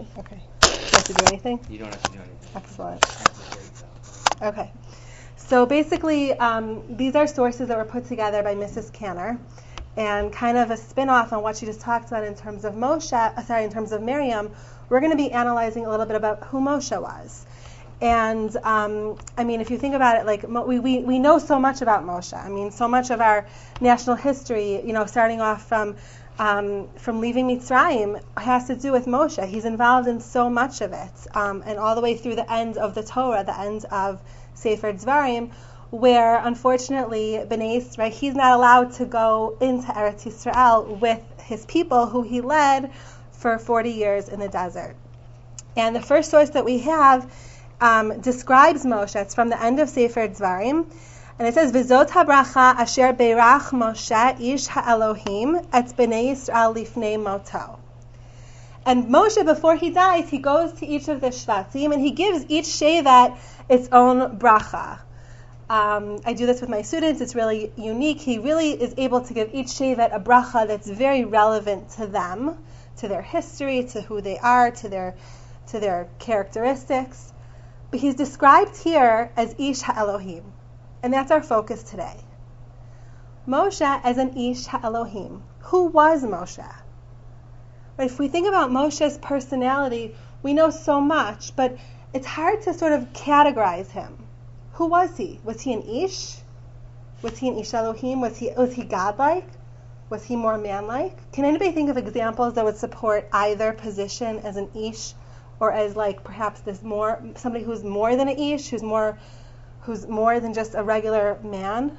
Okay. Do I have to do anything? You don't have to do anything. Excellent. Okay. So basically, these are sources that were put together by Mrs. Canner, and kind of a spin-off on what she just talked about in terms of in terms of Miriam. We're going to be analyzing a little bit about who Moshe was. And I mean, if you think about it, like we know so much about Moshe. I mean, so much of our national history, starting off from leaving Mitzrayim, has to do with Moshe. He's involved in so much of it, and all the way through the end of the Torah, the end of Sefer Dvarim, where unfortunately Bnei Yisrael, he's not allowed to go into Eretz Yisrael with his people, who he led for 40 years in the desert. And the first source that we have describes Moshe. It's from the end of Sefer Dvarim, and it says, "V'zot habracha asher beirach Moshe ish ha'Elohim et bnei Yisrael lifnei moto." And Moshe, before he dies, he goes to each of the shvatim and he gives each shevet its own bracha. I do this with my students. It's really unique. He really is able to give each shevet a bracha that's very relevant to them, to their history, to who they are, to their characteristics. But he's described here as Ish HaElohim, and that's our focus today. Moshe as an Ish HaElohim. Who was Moshe? If we think about Moshe's personality, we know so much, but it's hard to sort of categorize him. Who was he? Was he an Ish? Was he an Ish Elohim? Was he godlike? Was he more manlike? Can anybody think of examples that would support either position as an Ish, or as like perhaps somebody who's more than an Ish, who's more than just a regular man?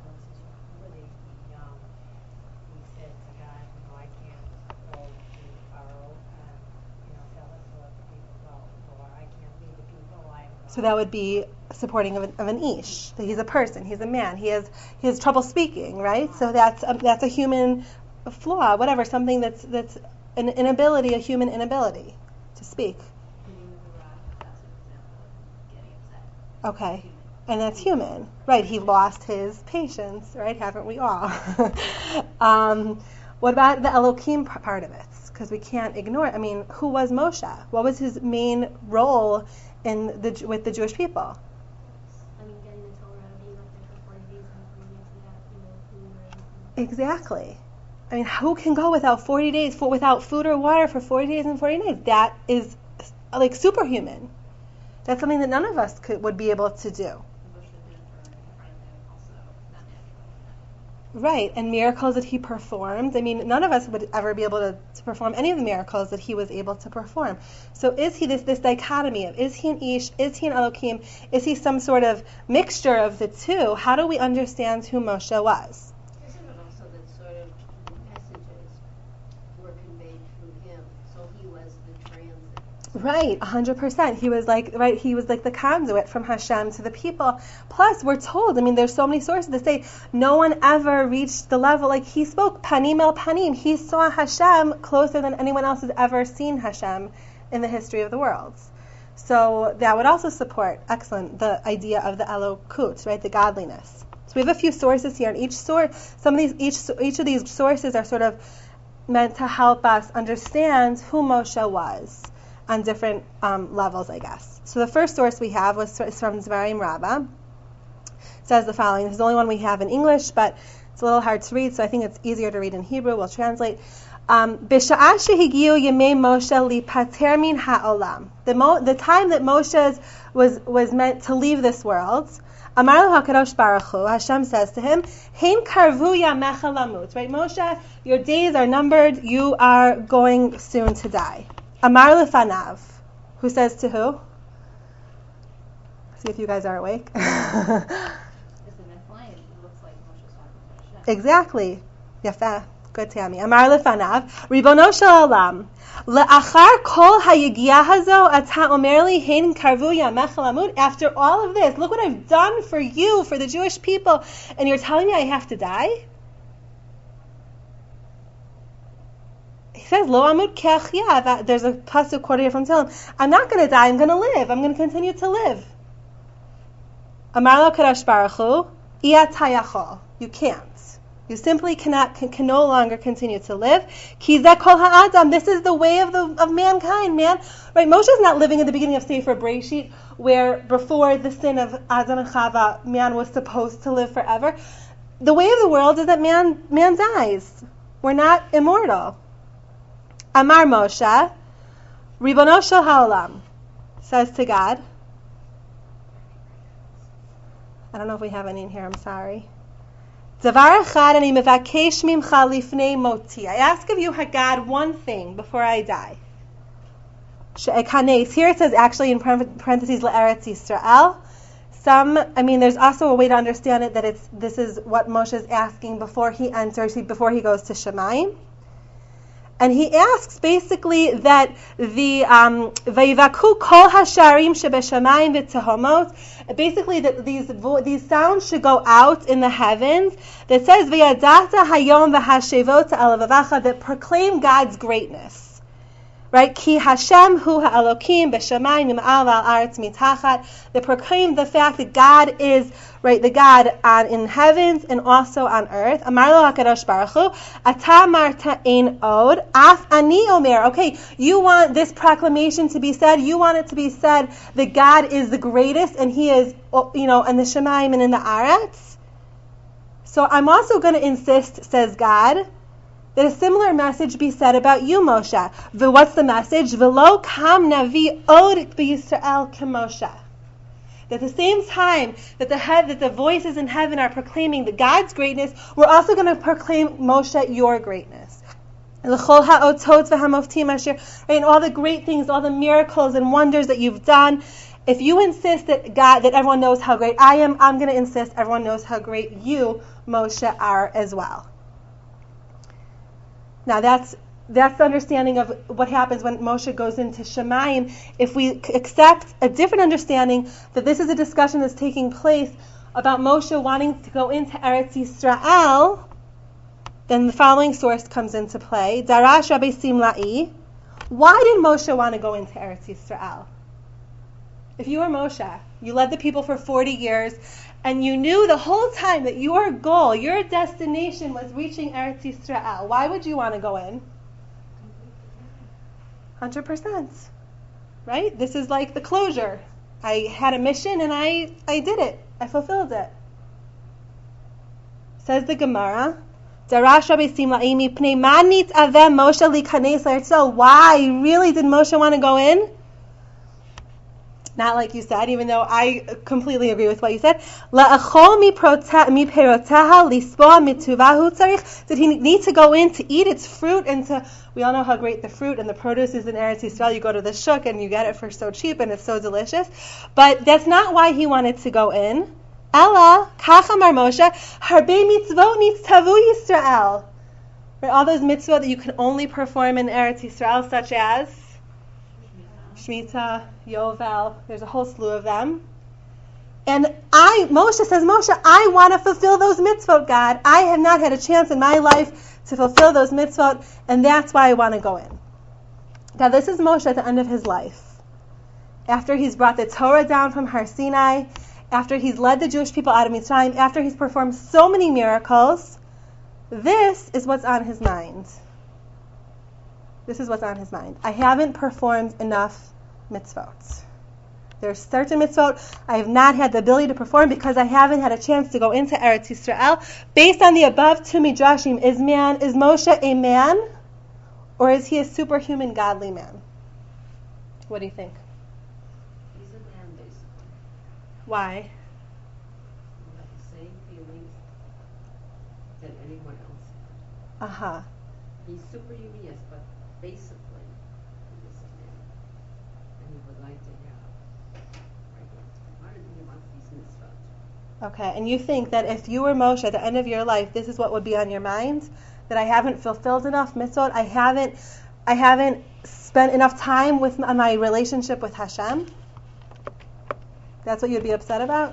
So that would be supporting of an Ish. That he's a person, he's a man, he has trouble speaking, right? So that's a human flaw, whatever, something that's an inability, a human inability to speak. Okay, and that's human, right? He lost his patience, right? Haven't we all? What about the Elohim part of it? Because we can't ignore it. I mean, who was Moshe? What was his main role with the Jewish people? I mean, getting the Torah, being up there for 40 days and 40 days without food or anything. Exactly. I mean, who can go without 40 days, without food or water for 40 days and 40 days? That is like superhuman. That's something that none of us would be able to do. Right, and miracles that he performed. I mean, none of us would ever be able to perform any of the miracles that he was able to perform. So is he this dichotomy of, is he an Ish, is he an Elohim, is he some sort of mixture of the two? How do we understand who Moshe was? Isn't it also that sort of messages were conveyed through him, so he was the transit? Right, 100%. He was like the conduit from Hashem to the people. Plus, we're told, I mean, there's so many sources that say no one ever reached the level, like he spoke panim el panim. He saw Hashem closer than anyone else has ever seen Hashem in the history of the world. So that would also support, the idea of the Elokut, right, the godliness. So we have a few sources here, and each of these sources are sort of meant to help us understand who Moshe was on different levels, I guess. So the first source we have is from Dvarim Rabbah. It says the following. This is the only one we have in English, but it's a little hard to read, so I think it's easier to read in Hebrew. We'll translate. B'sha'ah shehigiu yemei Moshe lipater min ha'olam. The time that Moshe was meant to leave this world, Amar lo HaKadosh Baruch Hu, Hashem says to him, Hein karvu yamecha lamut. Right, Moshe, your days are numbered. You are going soon to die. Amar lefanav. Who says to who? See if you guys are awake. Exactly. Yafa. Good, Tammy. Amar lefanav. Ribono shel olam. Le'achar kol hayigia hazo ata omer li hein karvu yamecha lamut. After all of this, look what I've done for you, for the Jewish people, and you're telling me I have to die? He says, Lo amut ke'achya. There's a pasuk quoted here from Tehillim. I'm not going to die, I'm going to live. I'm going to continue to live. Amar lo Kadosh Baruch Hu, Iyat hayachol. You can't. You simply can no longer continue to live. Ki zeh kol ha'adam. This is the way of mankind, man. Right? Moshe is not living in the beginning of Sefer Breshit, where before the sin of Adam and Chava, man was supposed to live forever. The way of the world is that man dies. We're not immortal. Amar Moshe, Ribono shel ha'olam, says to God. I don't know if we have any in here. I'm sorry. Davar echad ani mevakesh mimcha lifnei moti. I ask of you, Hagad, one thing before I die. She'ekanes. Here it says actually in parentheses Le'eretz Yisrael. There's also a way to understand it that this is what Moshe is asking before he goes to Shemayim. And he asks basically that the Vayivaku kol hasharim shebeshamayim v'tehomot, basically that these sounds should go out in the heavens. That says V'yadata hayom v'hashevot alavavacha, that proclaim God's greatness. Right? Ki Hashem hu ha'elokim b'shamayim im'al v'al aretz mitachat. That proclaim the fact that God is, right, the God in heavens and also on earth. Amar lo HaKadosh Baruch Hu, Ata marta ein od, af ani omer. Okay, you want this proclamation to be said. You want it to be said that God is the greatest and He is, in the Shemayim and in the Aretz. So I'm also going to insist, says God, that a similar message be said about you, Moshe. What's the message? V'lo kam navi od b'Yisrael k'Moshe. That at the same time that the voices in heaven are proclaiming the God's greatness, we're also going to proclaim, Moshe, your greatness. L'chol ha'otot v'hamoftim asher, and all the great things, all the miracles and wonders that you've done. If you insist that everyone knows how great I am, I'm going to insist everyone knows how great you, Moshe, are as well. Now that's the understanding of what happens when Moshe goes into Shemayim. If we accept a different understanding that this is a discussion that's taking place about Moshe wanting to go into Eretz Yisrael, then the following source comes into play. Darash Rabbi Simlai. Why did Moshe want to go into Eretz Yisrael? If you were Moshe, you led the people for 40 years, and you knew the whole time that your goal, your destination was reaching Eretz Yisrael. Why would you want to go in? 100%. Right? This is like the closure. I had a mission and I did it. I fulfilled it. Says the Gemara, Darash Rabbi Simlai mipnei ma nitaveh Moshe likanes l'Eretz. Why really did Moshe want to go in? Not like you said, even though I completely agree with what you said. Did he need to go in to eat its fruit and we all know how great the fruit and the produce is in Eretz Yisrael. You go to the shuk and you get it for so cheap and it's so delicious. But that's not why he wanted to go in. Ella, kach amar Moshe, harbe mitzvot nitztavu Yisrael. Right, all those mitzvot that you can only perform in Eretz Yisrael, such as Shemitah, Yovel, there's a whole slew of them. And Moshe says, I want to fulfill those mitzvot, God. I have not had a chance in my life to fulfill those mitzvot, and that's why I want to go in. Now, this is Moshe at the end of his life. After he's brought the Torah down from Har Sinai, after he's led the Jewish people out of Mitzrayim, after he's performed so many miracles, this is what's on his mind. This is what's on his mind. I haven't performed enough mitzvot. There's certain mitzvot I have not had the ability to perform because I haven't had a chance to go into Eretz Yisrael. Based on the above two midrashim, is Moshe a man, or is he a superhuman godly man? What do you think? He's a man, basically. Why? He has the same feelings that anyone else has. Uh-huh. He's superhuman, yes, but basically he is a man. And he would like to have he wants these mitzvot. Okay, and you think that if you were Moshe at the end of your life, this is what would be on your mind? That I haven't fulfilled enough mitzvot? I haven't spent enough time with my relationship with Hashem? That's what you'd be upset about?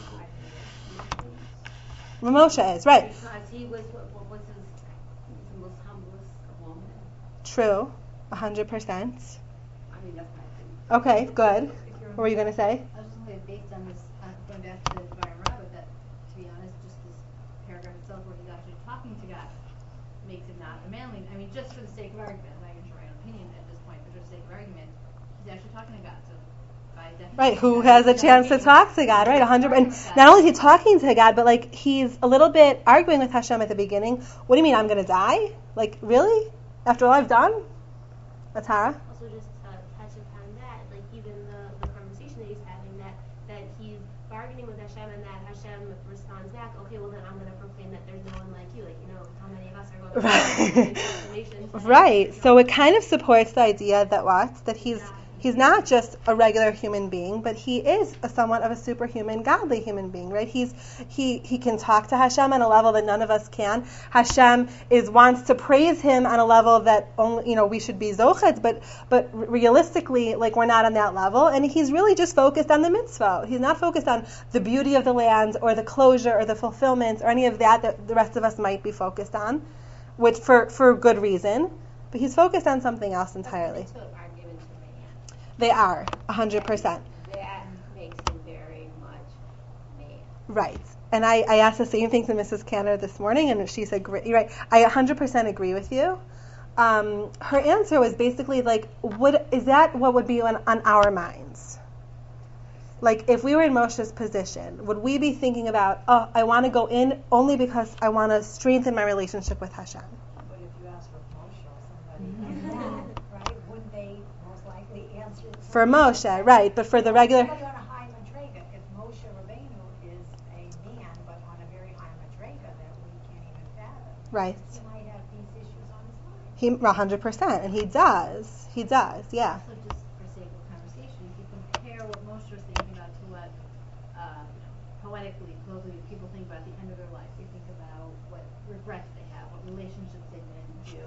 Moshe is, right. Because he was, what was the most humblest of all men. True, 100%. I mean, that's my opinion. Okay, good. What were you going to say? I was just going to say, based on this, going back to Dvarim Rabbah, that, to be honest, just this paragraph itself where he's actually talking talking to God makes it not a manly. I mean, just for the sake of argument, I'm not even sure my own opinion at this point, but just for the sake of argument, he's actually talking to God. So by definition, Right, who has a chance to talk to God, right? 100%. And not only is he talking to God, but like he's a little bit arguing with Hashem at the beginning. What do you mean, I'm going to die? Like, really? After all I've done? Atara? Also, just to touch upon that, like even the conversation that he's having, that he's bargaining with Hashem, and that Hashem responds back, okay, well then I'm going to proclaim that there's no one like you. Like, how many of us are going to Right. So it kind of supports the idea that what? That he's not just a regular human being, but he is somewhat of a superhuman, godly human being, right? He can talk to Hashem on a level that none of us can. Hashem wants to praise him on a level that only we should be zochet, but realistically, like we're not on that level. And he's really just focused on the mitzvah. He's not focused on the beauty of the land or the closure or the fulfillment or any of that the rest of us might be focused on, which for good reason. But he's focused on something else entirely. They are, 100%. That makes him very much man. Right. And I asked the same thing to Mrs. Canner this morning, and she said, you're right, I 100% agree with you. Her answer was basically like, is that what would be on our minds? Like, if we were in Moshe's position, would we be thinking about, I want to go in only because I want to strengthen my relationship with Hashem? But if you ask for Moshe or somebody, right, wouldn't they most likely answer for Moshe, right? But for the regular, somebody on a high madrega, if Moshe Rabbeinu is a man, but on a very high madrega that we can't even fathom, right? He might have these issues on his mind. 100%, and he does, yeah. So just for sake of conversation, if you compare what Moshe was thinking about to what poetically, colloquially, people think about at the end of their life, they think about what regrets they have, what relationships they didn't do,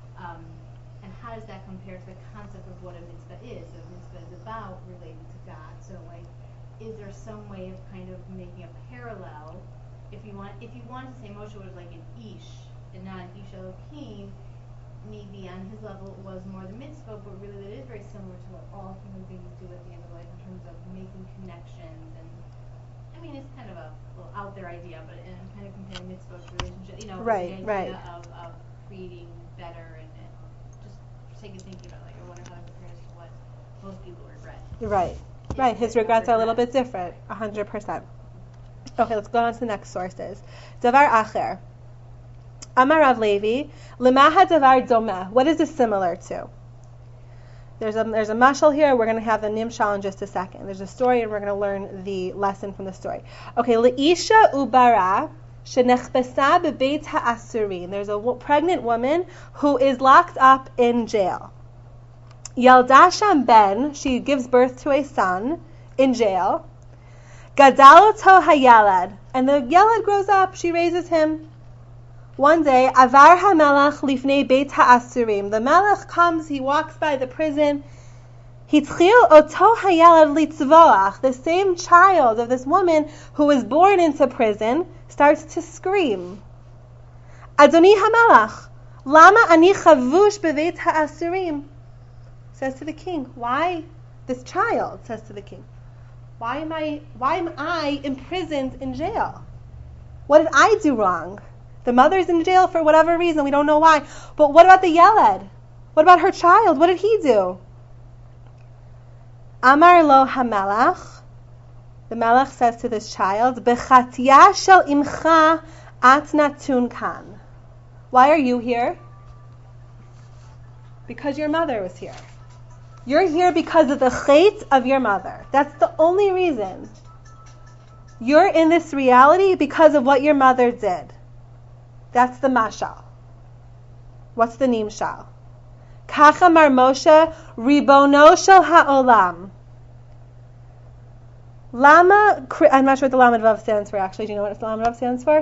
and how does that compare to the concept of what a mitzvah is? So a mitzvah is about relating to God. So like, is there some way of kind of making a parallel? If you want to say Moshe was like an ish and not an ish Elohim, maybe on his level it was more the mitzvah, but really that is very similar to what all human beings do at the end of life in terms of making connections. And I mean, it's kind of a little out there idea, but I'm kind of comparing mitzvah to relationship, right, the idea of creating better and just for sake of thinking about, like, I wonder how it compares to what most people regret. Right. His regrets are a little bit different, 100%. Okay, let's go on to the next sources. Davar acher. Amar Rav Levi, Lemaha davar domeh. What is this similar to? There's a mashal here. We're going to have the nimshal in just a second. There's a story, and we're going to learn the lesson from the story. Okay, Leisha ubara shenechbesa bebeit ha'asurin. There's a pregnant woman who is locked up in jail. Yalda sham ben, she gives birth to a son in jail. Gadaloto hayalad, and the yalad grows up. She raises him. One day, Avar HaMelech lifnei beit ha'asurim. The Melech comes, he walks by the prison. Hitchil oto hayalad litzvoach. The same child of this woman who was born into prison starts to scream. Adoni HaMelech, lama ani chavush bebeit ha'asurim. Says to the king, why this child? Says to the king, why am I imprisoned in jail? What did I do wrong? The mother's in jail for whatever reason, we don't know why. But what about the Yeled? What about her child? What did he do? Amar lo HaMelech. The Melech says to this child, B'chatya shel imcha at natun kan. Why are you here? Because your mother was here. You're here because of the chait of your mother. That's the only reason. You're in this reality because of what your mother did. That's the mashal. What's the nimshal? Kach amar Moshe, ribono shel ha'olam. Lama, I'm not sure what the Lamed Vav stands for actually. Do you know what the Lamed Vav stands for?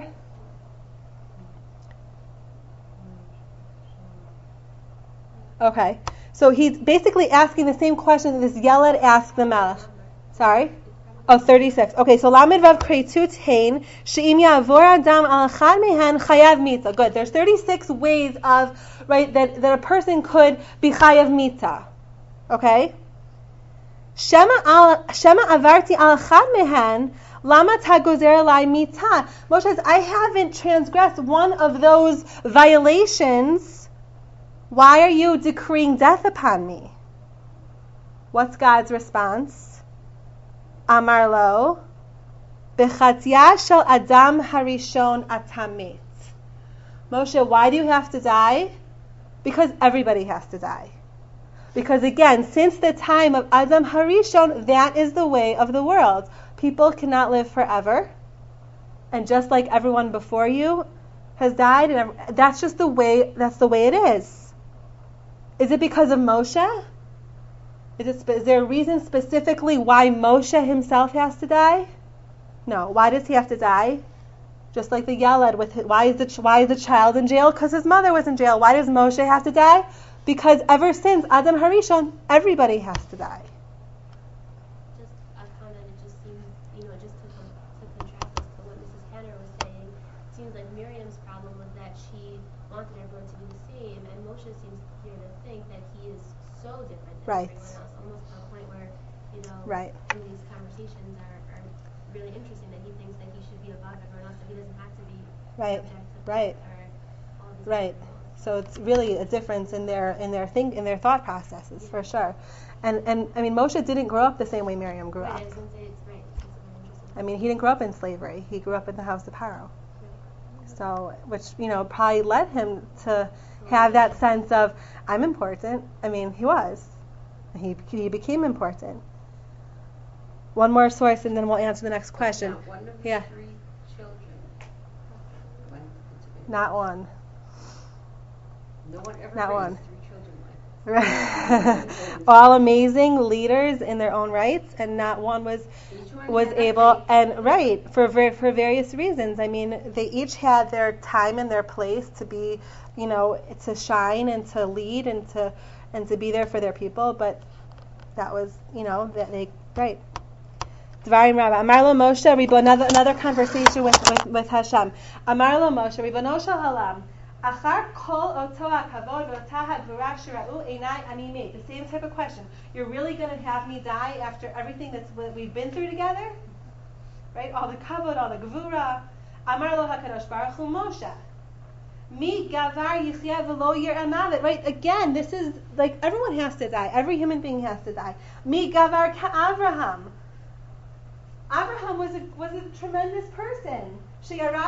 Okay. So he's basically asking the same question that this Yeled asked the Melech. Sorry? 36. Okay, so Lamed Vav Kreitut Hein, She'im Ya'avor Adam al Echad Mehen Chayav Mita. Good. There's 36 ways that a person could be Chayav Mita. Okay? Shema avarti al chad mehen, lama tagozer alai mita. Moshe says, I haven't transgressed one of those violations. Why are you decreeing death upon me? What's God's response? Amar lo, b'chatya shel adam harishon atamet. Moshe, why do you have to die? Because everybody has to die. Because again, since the time of Adam Harishon, that is the way of the world. People cannot live forever. And just like everyone before you has died, and that's just the way it is. Is it because of Moshe? Is there a reason specifically why Moshe himself has to die? No. Why does he have to die? Just like the Yaled, why is the child in jail? Because his mother was in jail. Why does Moshe have to die? Because ever since Adam Harishon, everybody has to die. Just a comment, it just seems, just to contrast this to what Mrs. Hanner was saying, it seems like Miriam's problem was that she wanted everyone to be the same, and Moshe seems here to think that he is so different than Right. everyone else, almost to a point where, Right. some of these conversations are really interesting, that he thinks that he should be above everyone else, that he doesn't have to be Right. subject to Right. death or all these Right. other rules. So it's really a difference in their thought processes, for sure. And I mean, Moshe didn't grow up the same way Miriam grew Right, up. I was going to say it's right. It's really interesting. I mean, he didn't grow up in slavery. He grew up in the house of Paro. So, which, probably led him to have that sense of, I'm important. I mean, he was. He became important. One more source, and then we'll answer the next question. Now, one of the Yeah. 3 children went into the Not one. No one ever Not raised one. 3 children like this. All amazing leaders in their own rights, and not one was Each one was had able, that and right, for various reasons. I mean, they each had their time and their place to be, to shine and to lead and to be there for their people. But that was, that they right. Dvarim Rabba. Amar lo Moshe, another conversation with Hashem. Amar lo Moshe, Ribono shel Halam. Achar kol oto hakavod v'ota hadvura shira'u einai ani met. The same type of question. You're really going to have me die after everything that we've been through together? Right? All the kavod, all the gevura. Amar lo hakadosh baruch hu Moshe. Mi gavar yichya v'lo yir'eh mavet. Right? Again, this is like everyone has to die. Every human being has to die. Mi gavar ka'Avraham. Abraham was a tremendous person. He went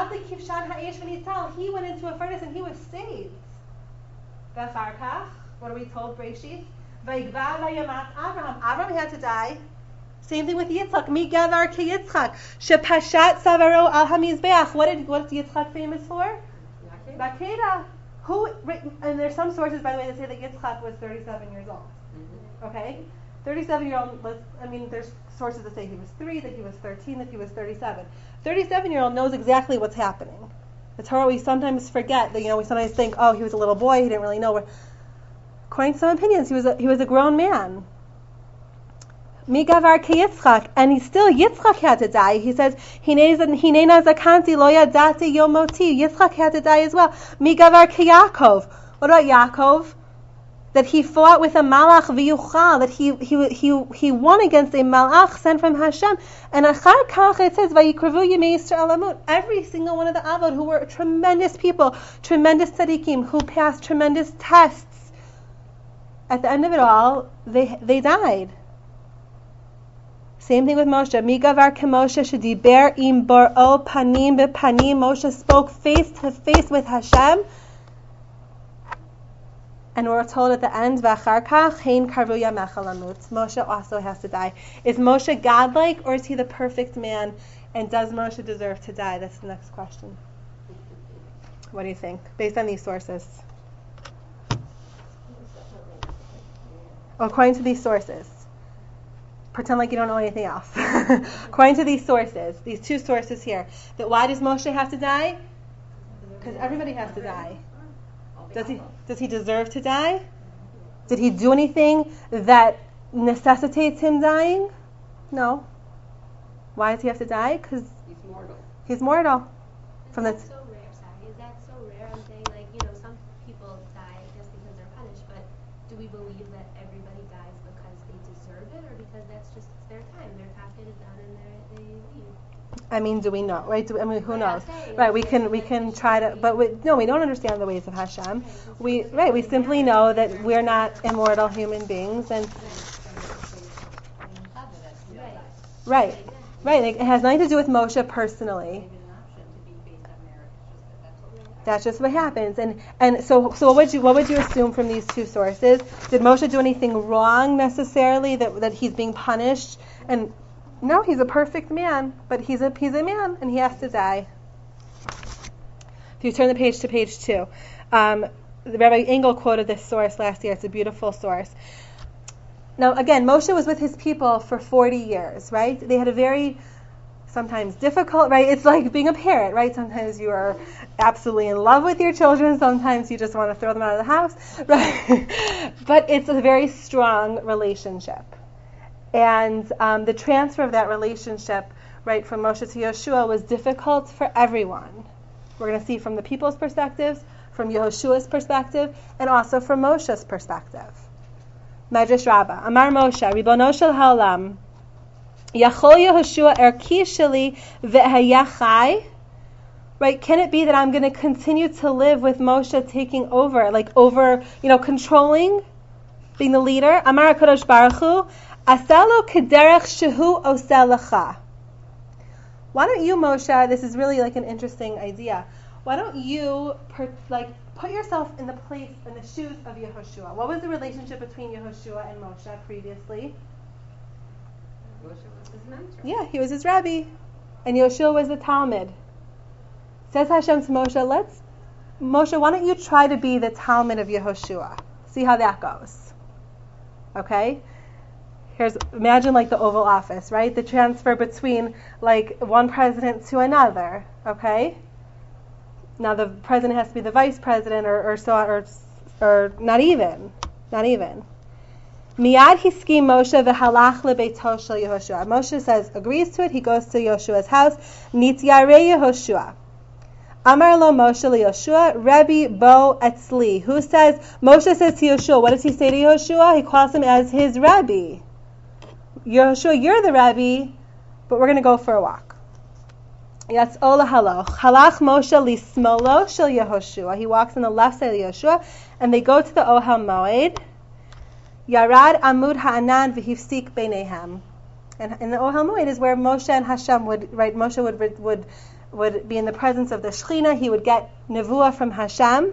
into a furnace and he was saved. What are we told? Breshith. Abraham had to die. Same thing with Yitzchak. Mi gavar ke Yitzchak. Shepashat savaro al hamizbeach. What's Yitzchak famous for? Makeda. And there's some sources, by the way, that say that Yitzchak was 37 years old. Okay? 37-year-old, there's sources that say he was 3, that he was 13, that he was 37. 37-year-old knows exactly what's happening. The Torah, we sometimes forget that, we sometimes think, oh, he was a little boy, he didn't really know. According to some opinions, he was a grown man. Migavar ke Yitzchak, and Yitzchak had to die. He says, Hinena zakanti lo yadati yomoti. Yitzchak had to die as well. Migavar ke Yaakov. What about Yaakov? That he fought with a malach v'yuchal, that he won against a malach sent from Hashem. And achar kach, it says, vayikrevu yemei Yisrael amut. Every single one of the avod who were tremendous people, tremendous tzaddikim, who passed tremendous tests, at the end of it all, they died. Same thing with Moshe. Migavar kemoshe shediber im bor'o panim bepanim. Moshe spoke face to face with Hashem. And we're told at the end, V'achar kach hein karvu yamech alamut. Moshe also has to die. Is Moshe godlike, or is he the perfect man? And does Moshe deserve to die? That's the next question. What do you think, based on these sources? According to these sources. Pretend like you don't know anything else. According to these sources, these 2 sources here, that why does Moshe have to die? Because everybody has to die. Does he deserve to die? Did he do anything that necessitates him dying? No. Why does he have to die? Because he's mortal. Is that so rare? I'm saying, some people die just because they're punished, but do we believe that everybody dies because they deserve it, or because said that's just their time. Their casket is done and they leave. I mean, do we know, right? Who I'm knows? not saying Right, we it's can try to, but we don't understand the ways of Hashem. We simply know that we're not immortal human beings, and right, like, it has nothing to do with Moshe personally. That's just what happens, and so what would you assume from these two sources? Did Moshe do anything wrong necessarily that he's being punished? And no, he's a perfect man, but he's a man and he has to die. If you turn the page to page 2, Rabbi Engel quoted this source last year. It's a beautiful source. Now again, Moshe was with his people for 40 years, right? They had a very sometimes difficult, right? It's like being a parent, right? Sometimes you are absolutely in love with your children. Sometimes you just want to throw them out of the house, right? But it's a very strong relationship. And the transfer of that relationship, right, from Moshe to Yeshua was difficult for everyone. We're going to see from the people's perspectives, from Yehoshua's perspective, and also from Moshe's perspective. Medrash Rabbah, Amar Moshe, Ribono shel haolam, Yachol Yehoshua erki sheli ve'hayachai. Right? Can it be that I'm going to continue to live with Moshe taking over, controlling, being the leader? Amar HaKadosh Baruch Hu, Asalo kederech shehu oseh lecha. Why don't you, Moshe? This is really like an interesting idea. Why don't you put yourself in the shoes of Yehoshua? What was the relationship between Yehoshua and Moshe previously? Moshe was his mentor. Yeah, he was his rabbi, and Yehoshua was the Talmud. Says Hashem to Moshe, Moshe, why don't you try to be the Talmud of Yehoshua? See how that goes. Okay? Imagine like the Oval Office, right? The transfer between like one president to another, okay? Now the president has to be the vice president or not even. Miyad hiskim Moshe v'halach lebeito shel Yehoshua. Moshe agrees to it. He goes to Yeshua's house. Nityarei Yehoshua. Amar lo Moshe leYehoshua, Rebbe bo etzli. Moshe says to Yeshua, what does he say to Yeshua? He calls him as his Rebbe. Yehoshua, you're the Rebbe, but we're going to go for a walk. Yatz ola haloch. Halach Moshe lismolo shel Yehoshua. He walks on the left side of Yeshua, and they go to the Ohel Moed. Yarad amud ha'anan v'hifsik beinehem. And in the Ohel Moed is where Moshe and Hashem Moshe would be in the presence of the Shekhinah. He would get nevuah from Hashem.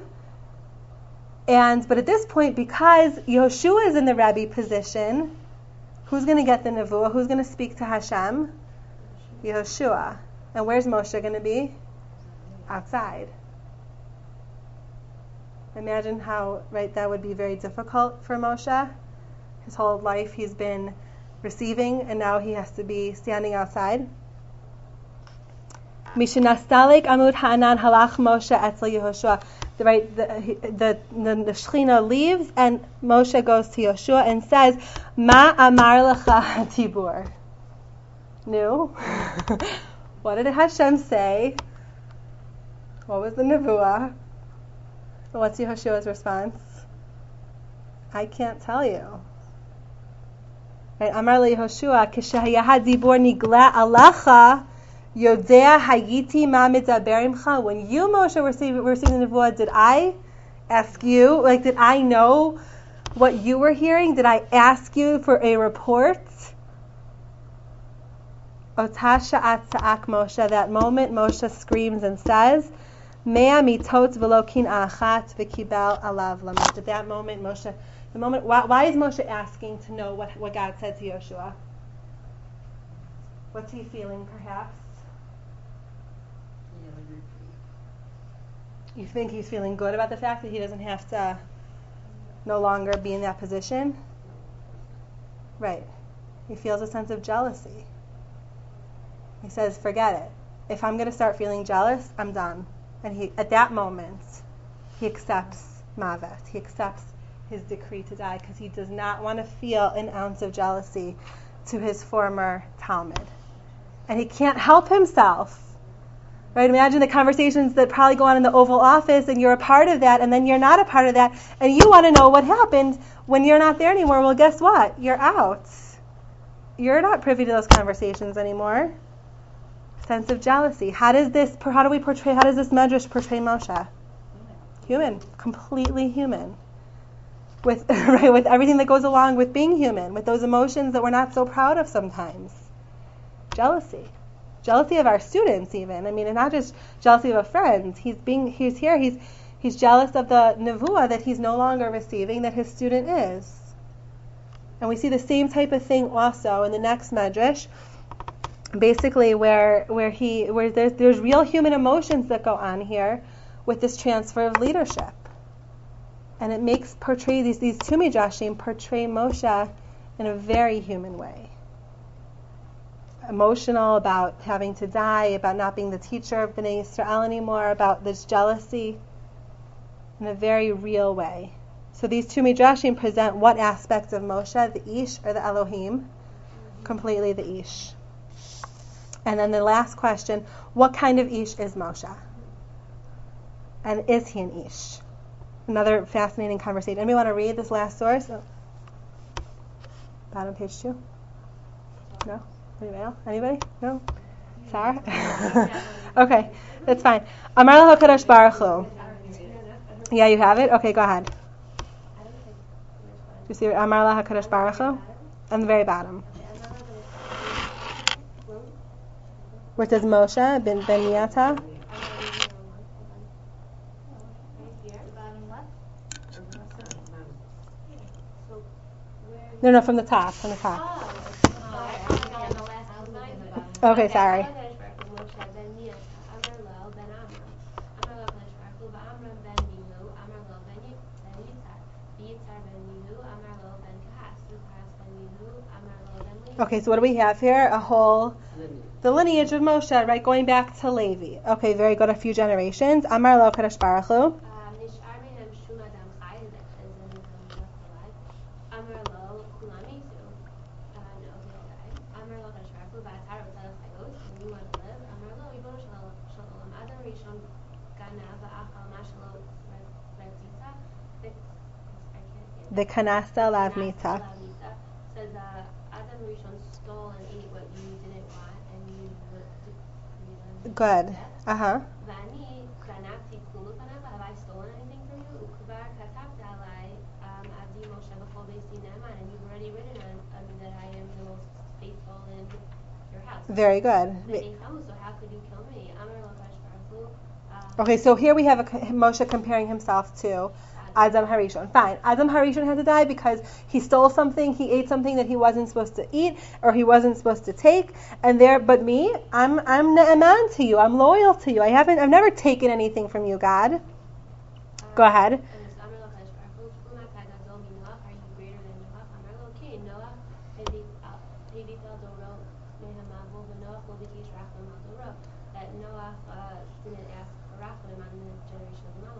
But at this point, because Yehoshua is in the Rebbe position, who's going to get the nevuah? Who's going to speak to Hashem? Yehoshua. And where's Moshe going to be? Outside. Imagine how, right, that would be very difficult for Moshe. His whole life he's been receiving, and now he has to be standing outside. Mishnastalek amud ha'anan halach Moshe etzel Yehoshua. The Shekhinah leaves, and Moshe goes to Yehoshua and says, Ma amar lecha tibur. No. What did Hashem say? What was the nevuah? What's Yehoshua's response? I can't tell you. Right? Amar le Yehoshua, K'shehayah dibur nigla alacha, Yodea hayiti ma medaber imcha. When you, Moshe, were receiving the nevuah, did I ask you? Did I know what you were hearing? Did I ask you for a report? Ota sha'at tza'ak Moshe. That moment, Moshe screams and says, Mea mitot v'lo kin'a achat v'kibel alav lamet. At that moment, why is Moshe asking to know what God said to Yeshua? What's he feeling, perhaps? You think he's feeling good about the fact that he doesn't have to no longer be in that position? Right. He feels a sense of jealousy. He says, forget it. If I'm going to start feeling jealous, I'm done. And at that moment, he accepts Mavet. He accepts his decree to die because he does not want to feel an ounce of jealousy to his former Talmud. And he can't help himself. Right? Imagine the conversations that probably go on in the Oval Office, and you're a part of that, and then you're not a part of that, and you want to know what happened when you're not there anymore. Well, guess what? You're out. you're not privy to those conversations anymore. Sense of jealousy. How does this medrash portray Moshe? Human, completely human. With right, with everything that goes along with being human, with those emotions that we're not so proud of sometimes. Jealousy of our students, even. I mean, and not just jealousy of a friend. He's jealous of the nevuah that he's no longer receiving, that his student is. And we see the same type of thing also in the next medrash, basically where there's real human emotions that go on here with this transfer of leadership. And it makes these two midrashim portray Moshe in a very human way. Emotional about having to die, about not being the teacher of Bnei Yisrael anymore, about this jealousy in a very real way. So these two midrashim present what aspects of Moshe, the Ish or the Elohim? Completely the Ish. And then the last question, what kind of Ish is Moshe? And is he an Ish? Another fascinating conversation. Anybody want to read this last source? Oh. Bottom page 2? No? Anybody else? Anybody? No? Sarah? Okay, that's fine. Amar la HaKadosh Baruch Hu. Yeah, you have it? Okay, go ahead. You see Amar la HaKadosh Baruch Hu? On the very bottom. Where it says Moshe ben Miyata. No, from the top. Okay, sorry. Okay, so what do we have here? The lineage of Moshe, right? Going back to Levi. Okay, very good. A few generations. Amar lo Kadosh Baruch Hu. The kanasta lav mita. Says Adam Rishon stole and ate what you didn't want, and you good. Vani ganavti kulu panav. Have I stolen anything from you? Ukubar katabta alai avdi Moshe b'chol beisi ne'eman, and you've already written on me that I am the most faithful in your house. Very good. So how could you kill me? Amar lo Kadosh Baruch Hu. Okay, so here we have Moshe comparing himself to Adam Harishon. Fine. Adam Harishon had to die because he stole something, he ate something that he wasn't supposed to eat, or he wasn't supposed to take. But me, I'm ne'eman to you. I'm loyal to you. I've never taken anything from you, God. Go ahead. That Noah didn't ask for rachamim on the generation of Mama.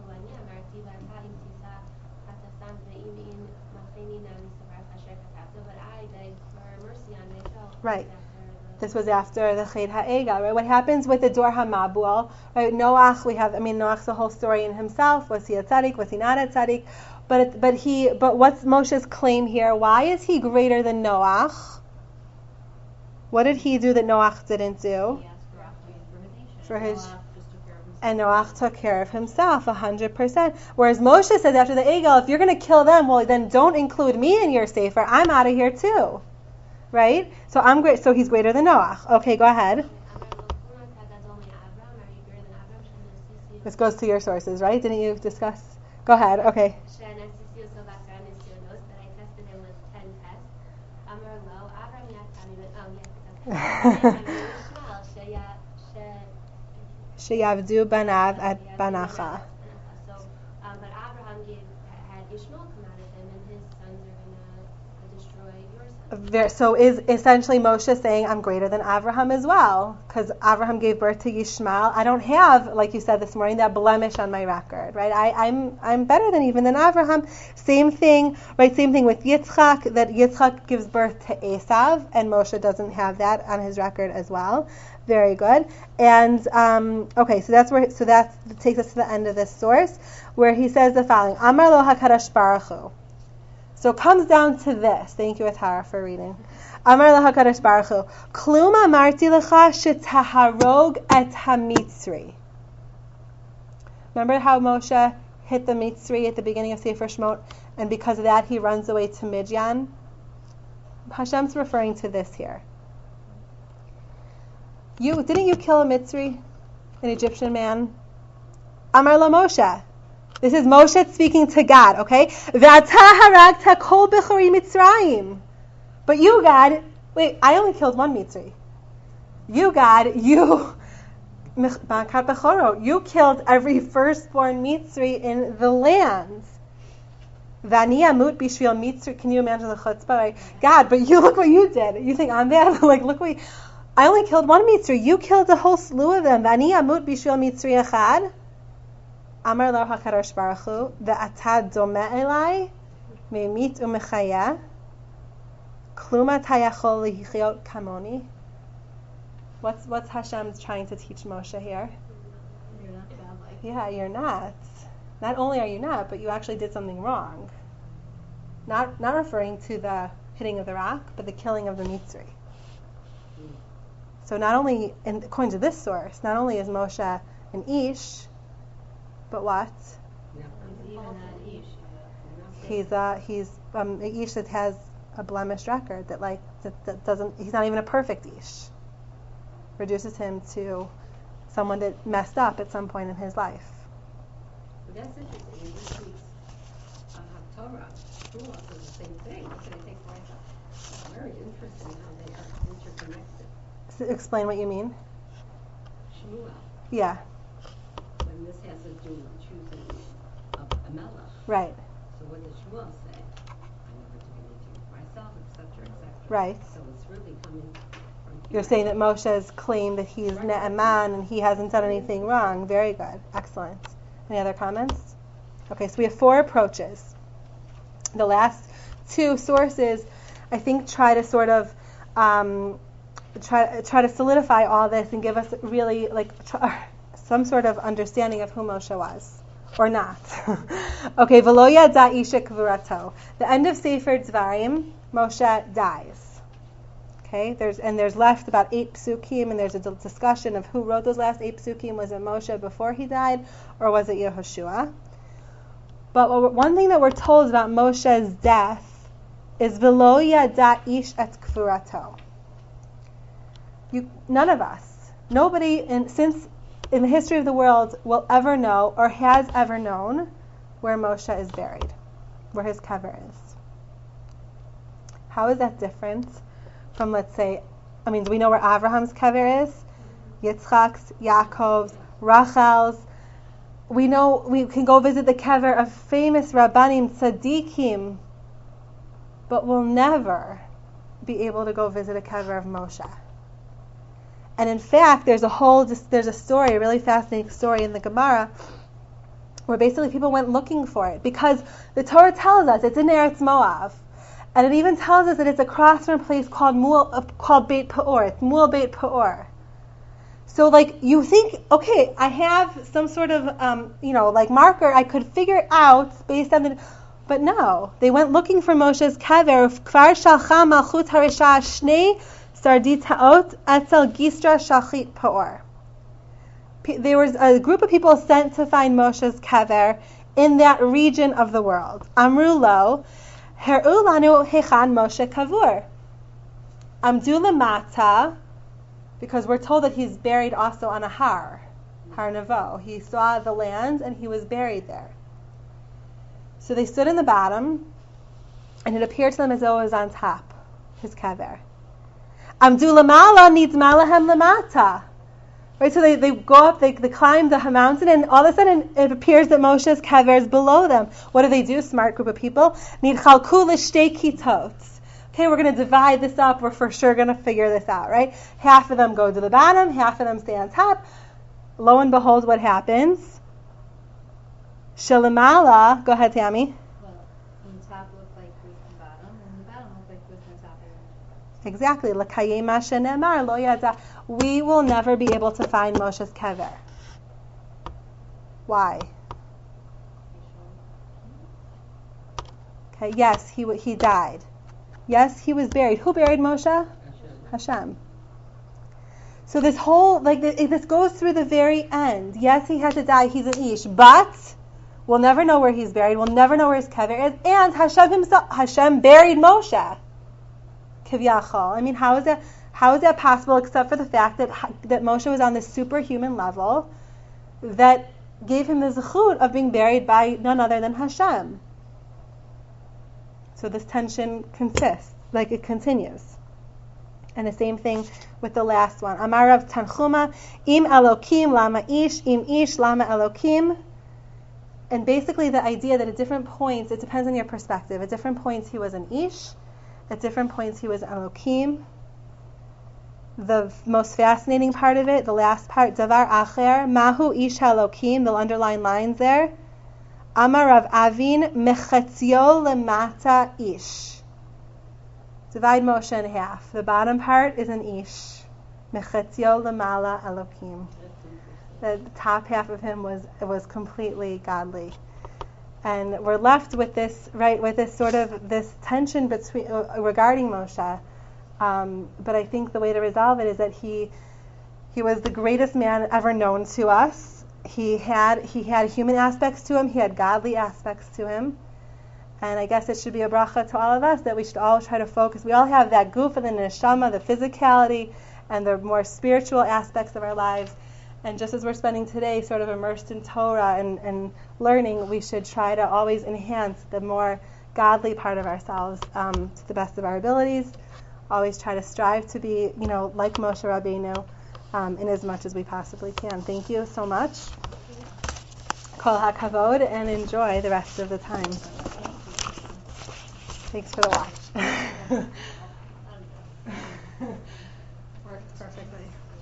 But I begged for mercy on myself. Right. This was after the Ched Ha'egel, right? What happens with the Dor HaMabul, right? Noach's the whole story in himself. Was he a tzaddik? Was he not a tzaddik? But what's Moshe's claim here? Why is he greater than Noach? What did he do that Noach didn't do? He asked For his. and Noach took care of himself 100%. Whereas Moshe says after the Egel, if you're going to kill them, well, then don't include me in your sefer. I'm out of here too. Right? So I'm great. So he's greater than Noach. Okay, go ahead. This goes to your sources, right? Didn't you discuss? Go ahead. Okay. Sheyavdu banav at banacha. But Abraham had Ishmael come out of him, and his sons are going to destroy your sons. So is essentially Moshe saying, I'm greater than Abraham as well, because Abraham gave birth to Yishmael. I don't have, like you said this morning, that blemish on my record, right? I'm better than Abraham. Same thing, right? Same thing with Yitzchak, that Yitzchak gives birth to Esav, and Moshe doesn't have that on his record as well. Very good. And okay, so that takes us to the end of this source, where he says the following: Amar lo HaKadosh Baruch Hu. So it comes down to this. Thank you, Atara, for reading. Amar LaHakadosh Baruch Hu, Klum amarti lecha shetaharog et hamitzri. Remember how Moshe hit the Mitzri at the beginning of Sefer Shemot, and because of that he runs away to Midian? Hashem's referring to this here. Didn't you kill a Mitzri, an Egyptian man? Amar la Moshe. This is Moshe speaking to God, okay? Ve'ata haragta kol bechori Mitzrayim. But you, God, wait, I only killed one Mitzri. You, God, you killed every firstborn Mitzri in the land. Vani amut bishvil Mitzri. Can you imagine the chutzpah? Right? God, but you look what you did. You think I'm bad? Like, look what I only killed one Mitzri. You killed a whole slew of them. Vani amut bishvil Mitzri echad. Amar lo hakadosh baruch hu, ve'ata domeh elai me'mit u'mechaya. Kluma tayachol lihichot kamoni. What's Hashem trying to teach Moshe here? You're not godlike. Yeah, you're not. Not only are you not, but you actually did something wrong. Not referring to the hitting of the rock, but the killing of the Mitzri. So not only, according to this source, not only is Moshe an Ish, but what? Even that Ish. He's an Ish that has a blemished record, that doesn't. He's not even a perfect Ish. Reduces him to someone that messed up at some point in his life. But that's interesting. In this week's Haftorah, Shmuel says the same thing. So they take like a very interesting how they are interconnected. So explain what you mean. Shmuel, Yeah. when this has to do with choosing a melech. Right. So what does Shmuel say? I never took anything for myself, etc., etc. Right. So it's really coming from You're saying that Moshe's claimed that he's Ne'eman and he hasn't done anything wrong. Very good. Excellent. Any other comments? Okay, so we have 4 approaches. The last 2 sources, I think, try to sort of try to solidify all this and give us really some sort of understanding of who Moshe was, or not. Okay, V'lo yada isha kavurato. The end of Sefer Dvarim, Moshe dies. Okay, there's left about 8 psukim, and there's a discussion of who wrote those last 8 psukim. Was it Moshe before he died, or was it Yehoshua? But one thing that we're told about Moshe's death is V'lo yada ish et kavurato. None of us, nobody in the history of the world will ever know or has ever known where Moshe is buried, where his kever is. How is that different from, let's say, do we know where Abraham's kever is? Yitzchak's, Yaakov's, Rachel's. We know we can go visit the kever of famous Rabbanim Tzaddikim, but we'll never be able to go visit a kever of Moshe. And in fact, there's a story, a really fascinating story in the Gemara, where basically people went looking for it, because the Torah tells us it's in Eretz Moav, and it even tells us that it's across from a place called Beit Peor. It's Muel Beit Peor. So, you think, okay, I have some sort of, marker I could figure out based on but no, they went looking for Moshe's kever. Kvar shalcha malchut harisha shnei Sardit Ha'ot Etzel Gistra Shachit Peor. There was a group of people sent to find Moshe's kever in that region of the world. Amru lo, Her'u lanu hechan Moshe kavur. Amdu lamata, because we're told that he's buried also on a Har Nevo. He saw the land and he was buried there. So they stood in the bottom, and it appeared to them as though it was on top, his kever. Amdu lamala needs malahem lamata. Right, so they go up, they climb the mountain, and all of a sudden it appears that Moshe's kever is below them. What do? Smart group of people. Need chalku l'shtei kitot. Okay, we're going to divide this up. We're for sure going to figure this out, right? Half of them go to the bottom, half of them stay on top. Lo and behold, what happens? Shalimala, go ahead, Tammy. Well, on top looked like it was the bottom, and the bottom looked like it was the top. Exactly. L'kayem shenemar lo yada. We will never be able to find Moshe's kever. Why? Okay, yes, he died. Yes, he was buried. Who buried Moshe? Hashem. So this whole, this goes through the very end. Yes, he had to die. He's an ish, but we'll never know where he's buried. We'll never know where his kever is. And Hashem buried Moshe. Kivyachol. I mean, how is that possible except for the fact that Moshe was on this superhuman level that gave him the zechut of being buried by none other than Hashem. So this tension it continues. And the same thing with the last one. Amar Rav Tanchuma, im Elokim lama ish, im ish lama Elokim. And basically the idea that at different points, it depends on your perspective. At different points he was an ish. At different points he was Elokim. The most fascinating part of it, the last part, Davar Acher, Mahu ish Elokim, the underlined lines there. Amar Rav Avin, Mechatzio lemata ish. Divide Moshe in half. The bottom part is an ish. Mechatzio lemala Elokim. The top half of him was completely godly. And we're left with this, right, with this sort of this tension between regarding Moshe. But I think the way to resolve it is that he was the greatest man ever known to us. He had human aspects to him. He had godly aspects to him. And I guess it should be a bracha to all of us that we should all try to focus. We all have that goof and the neshama, the physicality, and the more spiritual aspects of our lives. And just as we're spending today sort of immersed in Torah and learning, we should try to always enhance the more godly part of ourselves to the best of our abilities. Always try to strive to be, like Moshe Rabbeinu in as much as we possibly can. Thank you so much. Kol hakavod, and enjoy the rest of the time. Thanks for the watch. Worked perfectly.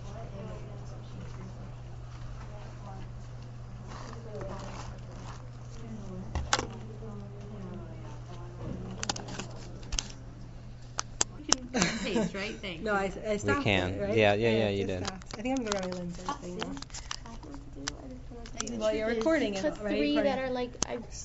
Paste, right? Thanks. No, I stopped. We can. It, right? Yeah, you just did. Stopped. I think I'm going to Lynn's thing now. The Well, you're recording it, put right? three Recording. that are like